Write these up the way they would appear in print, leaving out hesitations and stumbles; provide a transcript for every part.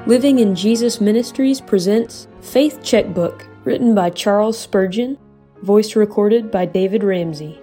Living in Jesus Ministries presents Faith Checkbook, written by Charles Spurgeon, voice recorded by David Ramsey.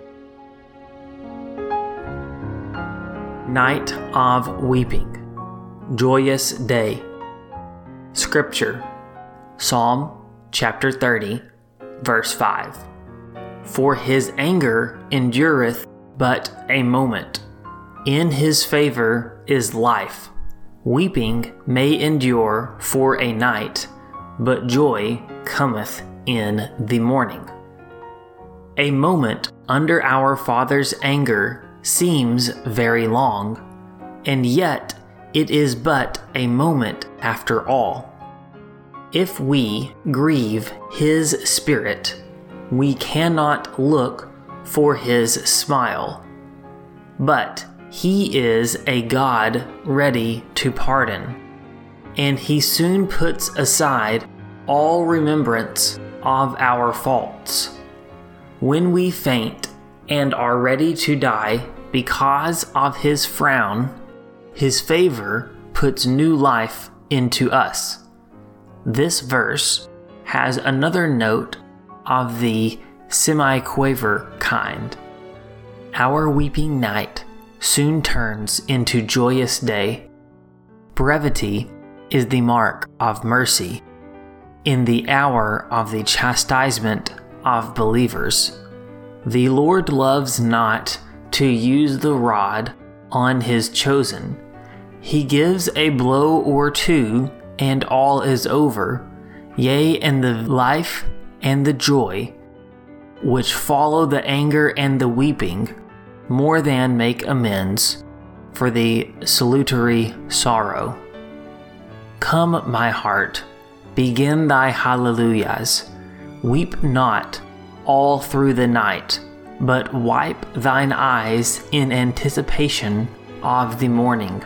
Night of Weeping, Joyous Day. Scripture, Psalm chapter 30, verse 5. For his anger endureth but a moment. In his favor is life. Weeping may endure for a night, but joy cometh in the morning. A moment under our Father's anger seems very long, and yet it is but a moment after all. If we grieve his spirit, we cannot look for his smile. But he is a God ready to pardon, and he soon puts aside all remembrance of our faults. When we faint and are ready to die because of his frown, his favor puts new life into us. This verse has another note of the semi-quaver kind. Our weeping night soon turns into joyous day. Brevity is the mark of mercy. In the hour of the chastisement of believers, the Lord loves not to use the rod on his chosen. He gives a blow or two, and all is over, yea, and the life and the joy which follow the anger and the weeping more than make amends for the salutary sorrow. Come, my heart, begin thy hallelujahs. Weep not all through the night, but wipe thine eyes in anticipation of the morning.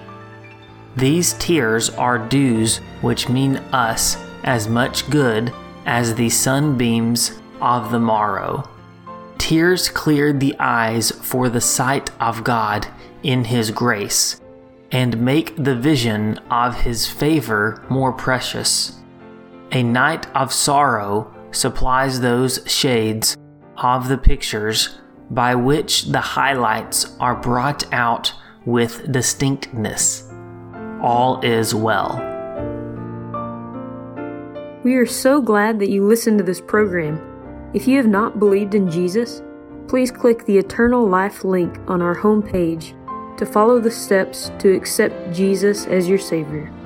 These tears are dews which mean us as much good as the sunbeams of the morrow. Tears cleared the eyes for the sight of God in his grace, and make the vision of his favor more precious. A night of sorrow supplies those shades of the pictures by which the highlights are brought out with distinctness. All is well. We are so glad that you listened to this program. If you have not believed in Jesus, please click the Eternal Life link on our homepage to follow the steps to accept Jesus as your Savior.